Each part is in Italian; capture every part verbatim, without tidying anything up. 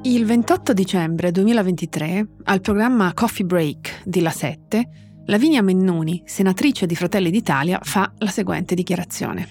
Il ventotto dicembre duemilaventitré, al programma Coffee Break di La sette, Lavinia Mennuni, senatrice di Fratelli d'Italia, fa la seguente dichiarazione.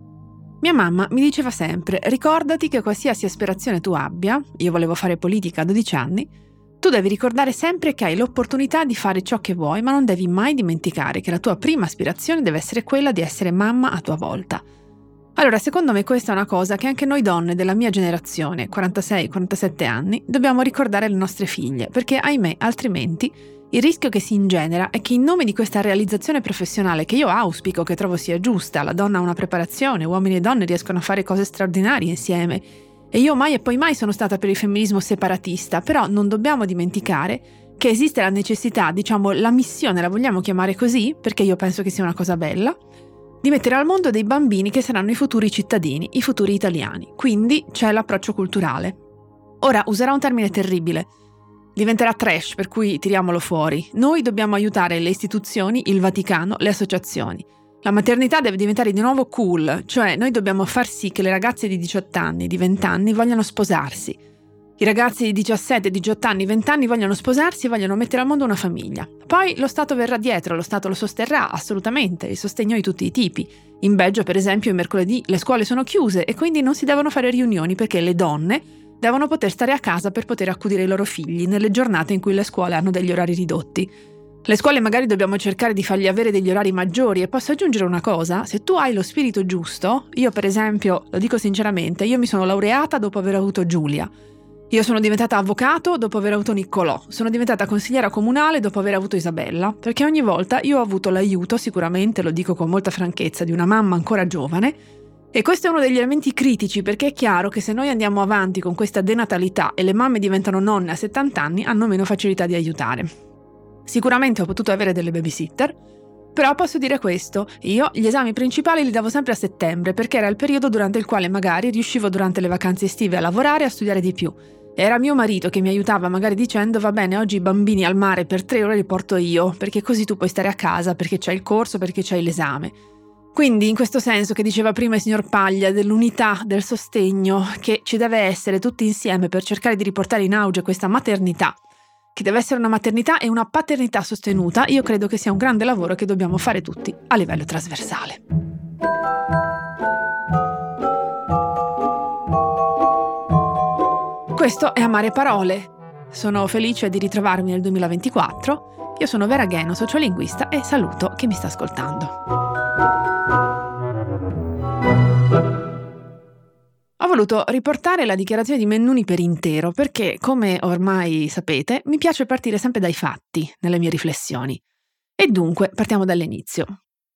Mia mamma mi diceva sempre: ricordati che qualsiasi aspirazione tu abbia, io volevo fare politica a dodici anni, tu devi ricordare sempre che hai l'opportunità di fare ciò che vuoi, ma non devi mai dimenticare che la tua prima aspirazione deve essere quella di essere mamma a tua volta. Allora, secondo me questa è una cosa che anche noi donne della mia generazione, quarantasei quarantasette anni, dobbiamo ricordare alle nostre figlie, perché ahimè, altrimenti, il rischio che si ingenera è che in nome di questa realizzazione professionale, che io auspico, che trovo sia giusta, la donna ha una preparazione, uomini e donne riescono a fare cose straordinarie insieme, e io mai e poi mai sono stata per il femminismo separatista, però non dobbiamo dimenticare che esiste la necessità, diciamo la missione, la vogliamo chiamare così, perché io penso che sia una cosa bella, di mettere al mondo dei bambini che saranno i futuri cittadini, i futuri italiani. Quindi c'è l'approccio culturale. Ora, userò un termine terribile. Diventerà trash, per cui tiriamolo fuori. Noi dobbiamo aiutare le istituzioni, il Vaticano, le associazioni. La maternità deve diventare di nuovo cool, cioè noi dobbiamo far sì che le ragazze di diciotto anni, di venti anni vogliano sposarsi. I ragazzi di diciassette, diciotto anni, venti anni vogliono sposarsi e vogliono mettere al mondo una famiglia. Poi lo Stato verrà dietro, lo Stato lo sosterrà, assolutamente, il sostegno di tutti i tipi. In Belgio, per esempio, il mercoledì le scuole sono chiuse e quindi non si devono fare riunioni perché le donne devono poter stare a casa per poter accudire i loro figli nelle giornate in cui le scuole hanno degli orari ridotti. Le scuole magari dobbiamo cercare di fargli avere degli orari maggiori e posso aggiungere una cosa, se tu hai lo spirito giusto, io per esempio, lo dico sinceramente, io mi sono laureata dopo aver avuto Giulia. Io sono diventata avvocato dopo aver avuto Niccolò, sono diventata consigliera comunale dopo aver avuto Isabella, perché ogni volta io ho avuto l'aiuto, sicuramente, lo dico con molta franchezza, di una mamma ancora giovane, e questo è uno degli elementi critici, perché è chiaro che se noi andiamo avanti con questa denatalità e le mamme diventano nonne a settanta anni, hanno meno facilità di aiutare. Sicuramente ho potuto avere delle babysitter, però posso dire questo, io gli esami principali li davo sempre a settembre, perché era il periodo durante il quale magari riuscivo durante le vacanze estive a lavorare e a studiare di più. Era mio marito che mi aiutava magari dicendo: va bene, oggi i bambini al mare per tre ore li porto io, perché così tu puoi stare a casa, perché c'hai il corso, perché c'hai l'esame. Quindi in questo senso che diceva prima il signor Paglia dell'unità, del sostegno, che ci deve essere tutti insieme per cercare di riportare in auge questa maternità, che deve essere una maternità e una paternità sostenuta, io credo che sia un grande lavoro che dobbiamo fare tutti a livello trasversale. Questo è Amare Parole. Sono felice di ritrovarmi nel duemilaventiquattro. Io sono Vera Gheno, sociolinguista, e saluto chi mi sta ascoltando. Ho voluto riportare la dichiarazione di Mennuni per intero perché, come ormai sapete, mi piace partire sempre dai fatti nelle mie riflessioni. E dunque partiamo dall'inizio.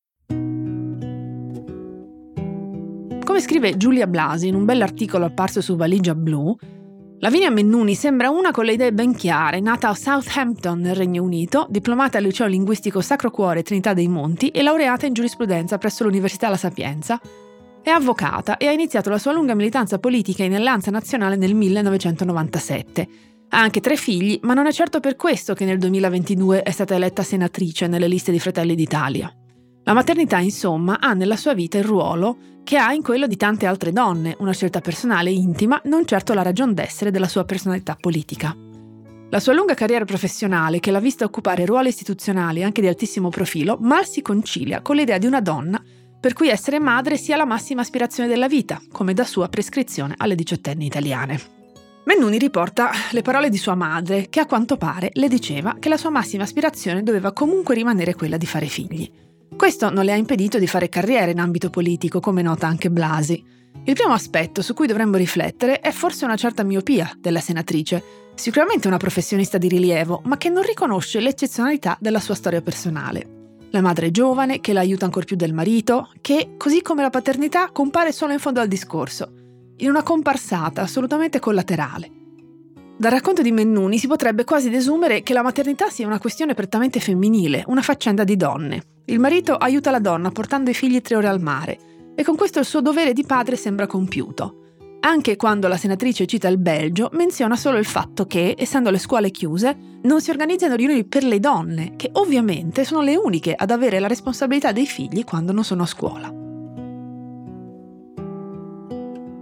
Come scrive Giulia Blasi in un bell'articolo apparso su Valigia Blu, Lavinia Mennuni sembra una con le idee ben chiare, nata a Southampton nel Regno Unito, diplomata al liceo linguistico Sacro Cuore Trinità dei Monti e laureata in giurisprudenza presso l'Università La Sapienza. È avvocata e ha iniziato la sua lunga militanza politica in Alleanza Nazionale nel millenovecentonovantasette. Ha anche tre figli, ma non è certo per questo che nel duemilaventidue è stata eletta senatrice nelle liste di Fratelli d'Italia. La maternità, insomma, ha nella sua vita il ruolo che ha in quello di tante altre donne, una scelta personale e intima, non certo la ragion d'essere della sua personalità politica. La sua lunga carriera professionale, che l'ha vista occupare ruoli istituzionali anche di altissimo profilo, mal si concilia con l'idea di una donna per cui essere madre sia la massima aspirazione della vita, come da sua prescrizione alle diciottenni italiane. Mennuni riporta le parole di sua madre, che a quanto pare le diceva che la sua massima aspirazione doveva comunque rimanere quella di fare figli. Questo non le ha impedito di fare carriera in ambito politico, come nota anche Blasi. Il primo aspetto su cui dovremmo riflettere è forse una certa miopia della senatrice, sicuramente una professionista di rilievo, ma che non riconosce l'eccezionalità della sua storia personale. La madre giovane, che la aiuta ancor più del marito, che, così come la paternità, compare solo in fondo al discorso, in una comparsata assolutamente collaterale. Dal racconto di Mennuni si potrebbe quasi desumere che la maternità sia una questione prettamente femminile, una faccenda di donne. Il marito aiuta la donna portando i figli tre ore al mare e con questo il suo dovere di padre sembra compiuto. Anche quando la senatrice cita il Belgio, menziona solo il fatto che, essendo le scuole chiuse, non si organizzano riunioni per le donne, che ovviamente sono le uniche ad avere la responsabilità dei figli quando non sono a scuola.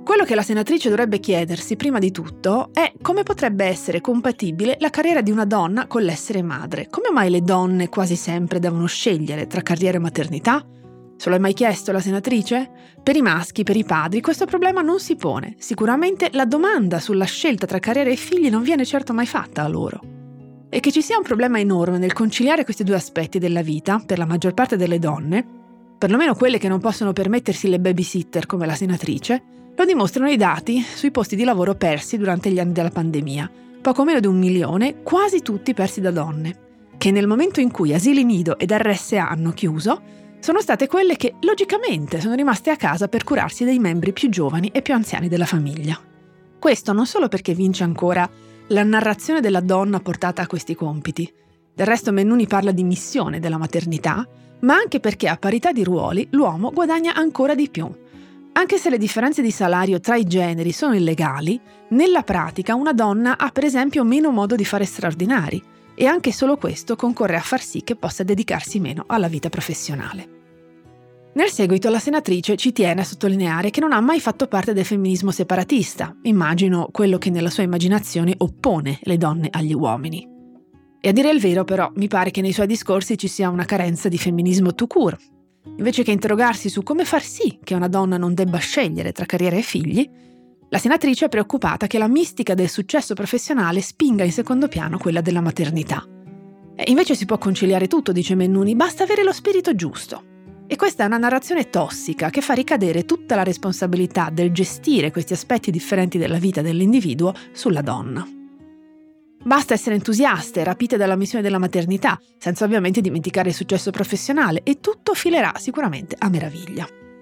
Quello che la senatrice dovrebbe chiedersi prima di tutto è come potrebbe essere compatibile la carriera di una donna con l'essere madre. Come mai le donne quasi sempre devono scegliere tra carriera e maternità? Se lo hai mai chiesto la senatrice? Per i maschi, per i padri, questo problema non si pone. Sicuramente la domanda sulla scelta tra carriera e figli non viene certo mai fatta a loro. E che ci sia un problema enorme nel conciliare questi due aspetti della vita, per la maggior parte delle donne, perlomeno quelle che non possono permettersi le babysitter come la senatrice, lo dimostrano i dati sui posti di lavoro persi durante gli anni della pandemia, poco meno di un milione, quasi tutti persi da donne, che nel momento in cui asili nido ed erre esse a hanno chiuso, sono state quelle che logicamente sono rimaste a casa per curarsi dei membri più giovani e più anziani della famiglia. Questo non solo perché vince ancora la narrazione della donna portata a questi compiti, del resto Mennuni parla di missione della maternità, ma anche perché a parità di ruoli l'uomo guadagna ancora di più. Anche se le differenze di salario tra i generi sono illegali, nella pratica una donna ha per esempio meno modo di fare straordinari e anche solo questo concorre a far sì che possa dedicarsi meno alla vita professionale. Nel seguito la senatrice ci tiene a sottolineare che non ha mai fatto parte del femminismo separatista, immagino quello che nella sua immaginazione oppone le donne agli uomini. E a dire il vero però mi pare che nei suoi discorsi ci sia una carenza di femminismo tout court. Invece che interrogarsi su come far sì che una donna non debba scegliere tra carriera e figli, la senatrice è preoccupata che la mistica del successo professionale spinga in secondo piano quella della maternità. E invece si può conciliare tutto, dice Mennuni, basta avere lo spirito giusto. E questa è una narrazione tossica che fa ricadere tutta la responsabilità del gestire questi aspetti differenti della vita dell'individuo sulla donna. Basta essere entusiaste, rapite dalla missione della maternità, senza ovviamente dimenticare il successo professionale, e tutto filerà sicuramente a meraviglia.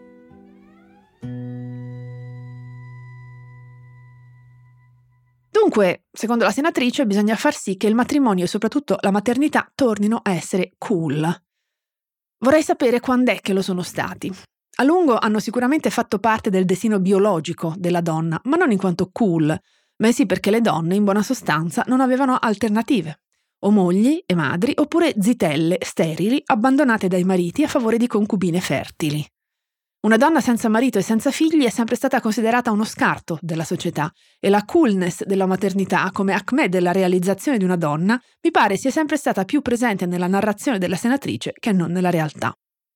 Dunque, secondo la senatrice, bisogna far sì che il matrimonio e soprattutto la maternità tornino a essere cool. Vorrei sapere quando è che lo sono stati. A lungo hanno sicuramente fatto parte del destino biologico della donna, ma non in quanto cool, bensì perché le donne, in buona sostanza, non avevano alternative. O mogli e madri, oppure zitelle sterili abbandonate dai mariti a favore di concubine fertili. Una donna senza marito e senza figli è sempre stata considerata uno scarto della società e la coolness della maternità, come acmè della realizzazione di una donna, mi pare sia sempre stata più presente nella narrazione della senatrice che non nella realtà.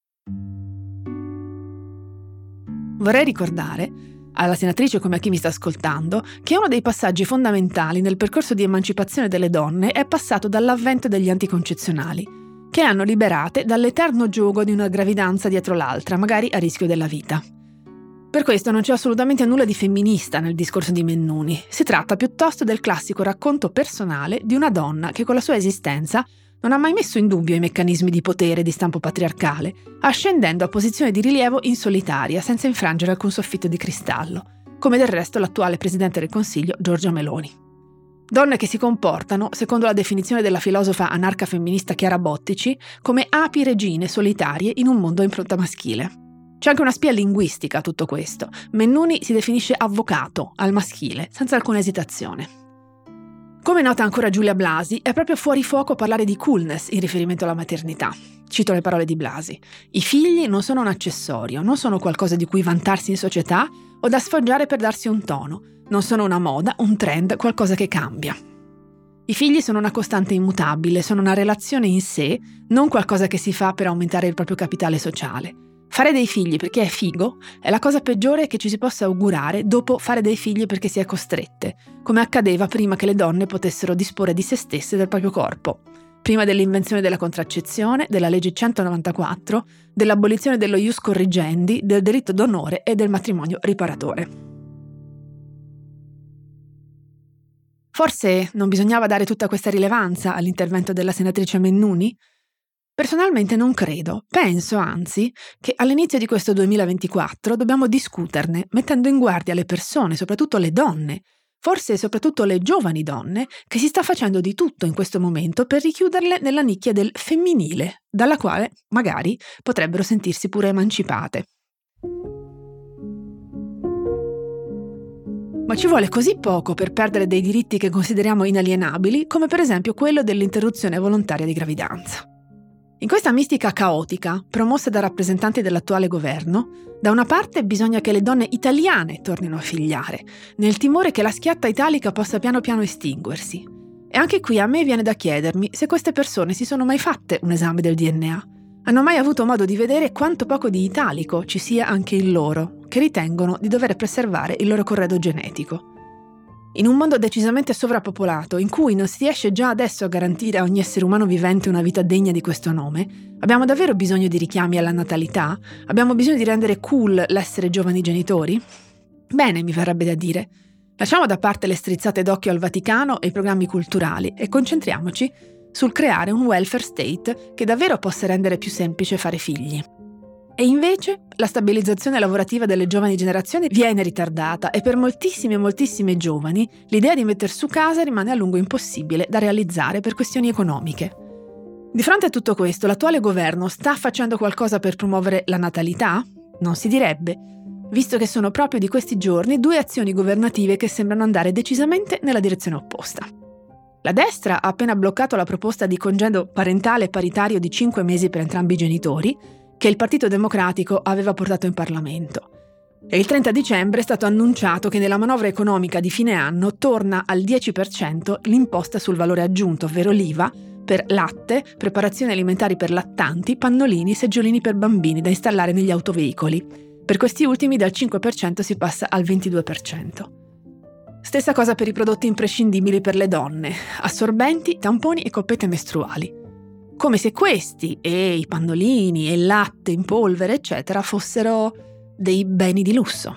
Vorrei ricordare alla senatrice come a chi mi sta ascoltando che uno dei passaggi fondamentali nel percorso di emancipazione delle donne è passato dall'avvento degli anticoncezionali, che le hanno liberate dall'eterno giogo di una gravidanza dietro l'altra, magari a rischio della vita. Per questo non c'è assolutamente nulla di femminista nel discorso di Mennuni, si tratta piuttosto del classico racconto personale di una donna che con la sua esistenza non ha mai messo in dubbio i meccanismi di potere di stampo patriarcale, ascendendo a posizione di rilievo in solitaria, senza infrangere alcun soffitto di cristallo, come del resto l'attuale Presidente del Consiglio Giorgia Meloni. Donne che si comportano, secondo la definizione della filosofa anarca-femminista Chiara Bottici, come api regine solitarie in un mondo a impronta maschile. C'è anche una spia linguistica a tutto questo. Mennuni si definisce avvocato al maschile, senza alcuna esitazione. Come nota ancora Giulia Blasi, è proprio fuori fuoco parlare di coolness in riferimento alla maternità. Cito le parole di Blasi. I figli non sono un accessorio, non sono qualcosa di cui vantarsi in società o da sfoggiare per darsi un tono. Non sono una moda, un trend, qualcosa che cambia. I figli sono una costante immutabile, sono una relazione in sé, non qualcosa che si fa per aumentare il proprio capitale sociale. Fare dei figli perché è figo è la cosa peggiore che ci si possa augurare dopo fare dei figli perché si è costrette, come accadeva prima che le donne potessero disporre di se stesse e del proprio corpo, prima dell'invenzione della contraccezione, della legge centonovantaquattro, dell'abolizione dello ius corrigendi, del delitto d'onore e del matrimonio riparatore. Forse non bisognava dare tutta questa rilevanza all'intervento della senatrice Mennuni? Personalmente non credo, penso anzi che all'inizio di questo duemilaventiquattro dobbiamo discuterne, mettendo in guardia le persone, soprattutto le donne, forse soprattutto le giovani donne, che si sta facendo di tutto in questo momento per richiuderle nella nicchia del femminile, dalla quale magari potrebbero sentirsi pure emancipate. Ma ci vuole così poco per perdere dei diritti che consideriamo inalienabili, come per esempio quello dell'interruzione volontaria di gravidanza. In questa mistica caotica, promossa da rappresentanti dell'attuale governo, da una parte bisogna che le donne italiane tornino a figliare, nel timore che la schiatta italica possa piano piano estinguersi. E anche qui a me viene da chiedermi se queste persone si sono mai fatte un esame del D N A. Hanno mai avuto modo di vedere quanto poco di italico ci sia anche in loro, che ritengono di dover preservare il loro corredo genetico. In un mondo decisamente sovrappopolato, in cui non si riesce già adesso a garantire a ogni essere umano vivente una vita degna di questo nome, abbiamo davvero bisogno di richiami alla natalità? Abbiamo bisogno di rendere cool l'essere giovani genitori? Bene, mi verrebbe da dire. Lasciamo da parte le strizzate d'occhio al Vaticano e i programmi culturali e concentriamoci sul creare un welfare state che davvero possa rendere più semplice fare figli. E invece la stabilizzazione lavorativa delle giovani generazioni viene ritardata e per moltissimi e moltissime giovani l'idea di metter su casa rimane a lungo impossibile da realizzare per questioni economiche. Di fronte a tutto questo, l'attuale governo sta facendo qualcosa per promuovere la natalità? Non si direbbe, visto che sono proprio di questi giorni due azioni governative che sembrano andare decisamente nella direzione opposta. La destra ha appena bloccato la proposta di congedo parentale paritario di cinque mesi per entrambi i genitori, che il Partito Democratico aveva portato in Parlamento. E il trenta dicembre è stato annunciato che nella manovra economica di fine anno torna al dieci per cento l'imposta sul valore aggiunto, ovvero l'I V A, per latte, preparazioni alimentari per lattanti, pannolini, seggiolini per bambini da installare negli autoveicoli. Per questi ultimi dal cinque per cento si passa al ventidue per cento. Stessa cosa per i prodotti imprescindibili per le donne, assorbenti, tamponi e coppette mestruali. Come se questi, e i pannolini, e il latte in polvere, eccetera, fossero dei beni di lusso.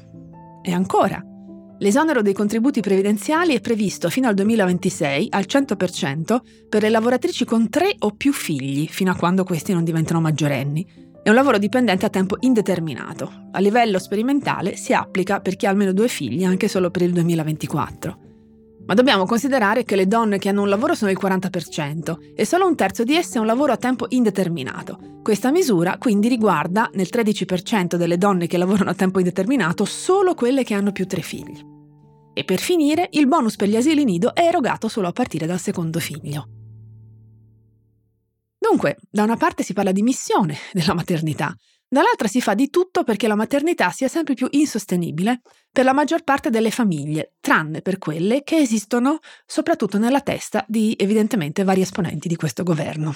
E ancora, l'esonero dei contributi previdenziali è previsto fino al duemilaventisei al cento per cento per le lavoratrici con tre o più figli, fino a quando questi non diventano maggiorenni. È un lavoro dipendente a tempo indeterminato. A livello sperimentale si applica per chi ha almeno due figli anche solo per il duemilaventiquattro. Ma dobbiamo considerare che le donne che hanno un lavoro sono il quaranta per cento e solo un terzo di esse ha un lavoro a tempo indeterminato. Questa misura quindi riguarda, nel tredici per cento delle donne che lavorano a tempo indeterminato, solo quelle che hanno più tre figli. E per finire, il bonus per gli asili nido è erogato solo a partire dal secondo figlio. Dunque, da una parte si parla di missione della maternità, dall'altra si fa di tutto perché la maternità sia sempre più insostenibile per la maggior parte delle famiglie, tranne per quelle che esistono soprattutto nella testa di, evidentemente, vari esponenti di questo governo.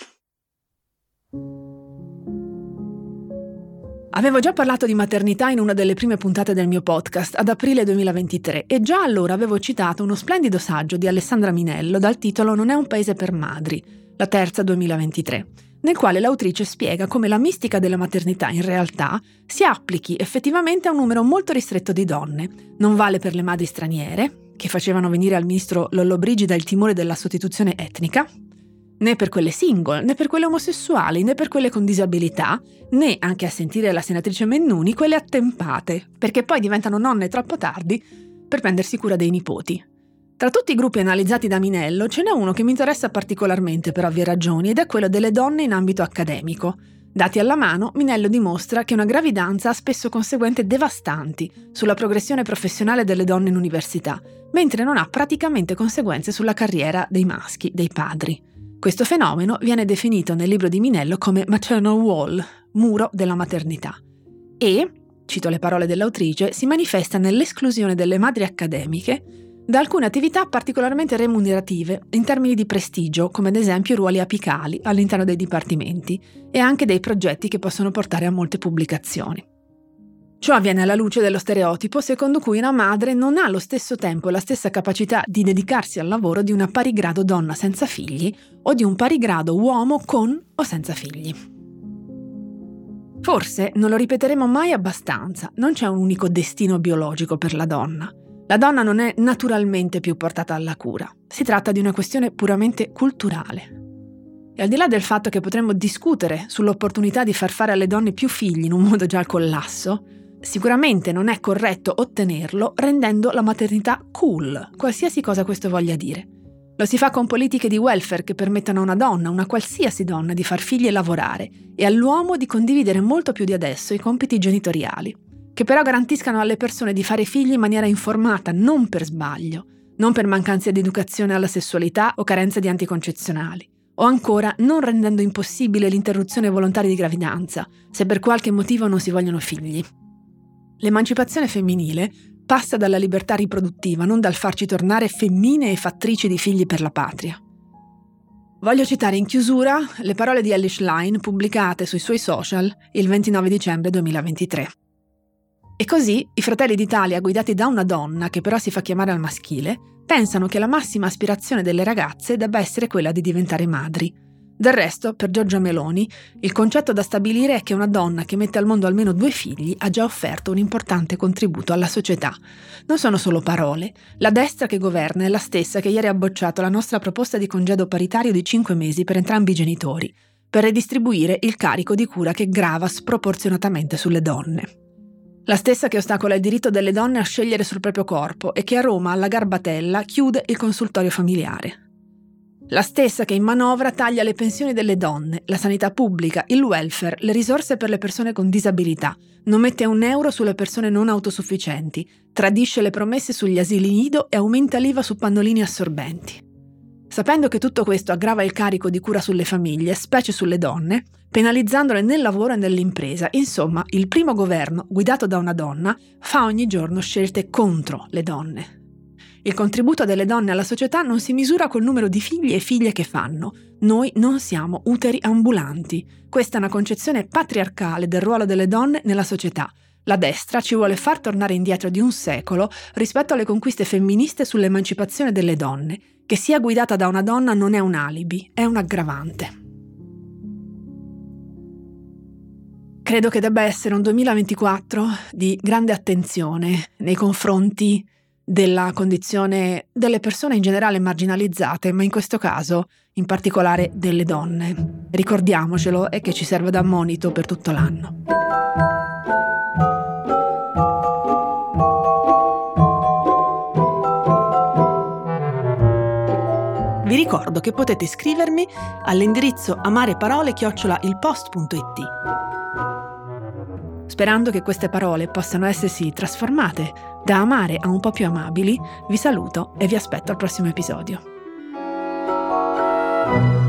Avevo già parlato di maternità in una delle prime puntate del mio podcast, ad aprile duemilaventitré, e già allora avevo citato uno splendido saggio di Alessandra Minello dal titolo Non è un paese per madri, la terza duemilaventitré, nel quale l'autrice spiega come la mistica della maternità in realtà si applichi effettivamente a un numero molto ristretto di donne. Non vale per le madri straniere, che facevano venire al ministro Lollobrigida il timore della sostituzione etnica, né per quelle single, né per quelle omosessuali, né per quelle con disabilità, né, anche a sentire la senatrice Mennuni, quelle attempate, perché poi diventano nonne troppo tardi per prendersi cura dei nipoti. Tra tutti i gruppi analizzati da Minello ce n'è uno che mi interessa particolarmente per ovvie ragioni ed è quello delle donne in ambito accademico. Dati alla mano, Minello dimostra che una gravidanza ha spesso conseguenze devastanti sulla progressione professionale delle donne in università, mentre non ha praticamente conseguenze sulla carriera dei maschi, dei padri. Questo fenomeno viene definito nel libro di Minello come maternal wall, muro della maternità, e, cito le parole dell'autrice, si manifesta nell'esclusione delle madri accademiche da alcune attività particolarmente remunerative in termini di prestigio, come ad esempio i ruoli apicali all'interno dei dipartimenti e anche dei progetti che possono portare a molte pubblicazioni. Ciò avviene alla luce dello stereotipo secondo cui una madre non ha allo stesso tempo la stessa capacità di dedicarsi al lavoro di una pari grado donna senza figli o di un pari grado uomo con o senza figli. Forse non lo ripeteremo mai abbastanza, non c'è un unico destino biologico per la donna. La donna non è naturalmente più portata alla cura. Si tratta di una questione puramente culturale. E al di là del fatto che potremmo discutere sull'opportunità di far fare alle donne più figli in un mondo già al collasso, sicuramente non è corretto ottenerlo rendendo la maternità cool, qualsiasi cosa questo voglia dire. Lo si fa con politiche di welfare che permettano a una donna, una qualsiasi donna, di far figli e lavorare, e all'uomo di condividere molto più di adesso i compiti genitoriali, che però garantiscano alle persone di fare figli in maniera informata, non per sbaglio, non per mancanza di educazione alla sessualità o carenza di anticoncezionali, o ancora non rendendo impossibile l'interruzione volontaria di gravidanza, se per qualche motivo non si vogliono figli. L'emancipazione femminile passa dalla libertà riproduttiva, non dal farci tornare femmine e fattrici di figli per la patria. Voglio citare in chiusura le parole di Elly Schlein pubblicate sui suoi social il ventinove dicembre duemilaventitré. E così i Fratelli d'Italia, guidati da una donna che però si fa chiamare al maschile, pensano che la massima aspirazione delle ragazze debba essere quella di diventare madri. Del resto, per Giorgia Meloni, il concetto da stabilire è che una donna che mette al mondo almeno due figli ha già offerto un importante contributo alla società. Non sono solo parole. La destra che governa è la stessa che ieri ha bocciato la nostra proposta di congedo paritario di cinque mesi per entrambi i genitori, per redistribuire il carico di cura che grava sproporzionatamente sulle donne. La stessa che ostacola il diritto delle donne a scegliere sul proprio corpo e che a Roma, alla Garbatella, chiude il consultorio familiare. La stessa che in manovra taglia le pensioni delle donne, la sanità pubblica, il welfare, le risorse per le persone con disabilità, non mette un euro sulle persone non autosufficienti, tradisce le promesse sugli asili nido e aumenta l'I V A su pannolini assorbenti. Sapendo che tutto questo aggrava il carico di cura sulle famiglie, specie sulle donne, penalizzandole nel lavoro e nell'impresa, insomma, il primo governo, guidato da una donna, fa ogni giorno scelte contro le donne. Il contributo delle donne alla società non si misura col numero di figli e figlie che fanno. Noi non siamo uteri ambulanti. Questa è una concezione patriarcale del ruolo delle donne nella società. La destra ci vuole far tornare indietro di un secolo rispetto alle conquiste femministe sull'emancipazione delle donne. Che sia guidata da una donna non è un alibi, è un aggravante. Credo che debba essere un duemilaventiquattro di grande attenzione nei confronti della condizione delle persone in generale marginalizzate, ma in questo caso in particolare delle donne. Ricordiamocelo e che ci serve da monito per tutto l'anno. Vi ricordo che potete scrivermi all'indirizzo amareparole chiocciola ilpost punto it. Sperando che queste parole possano essersi trasformate da amare a un po' più amabili, vi saluto e vi aspetto al prossimo episodio.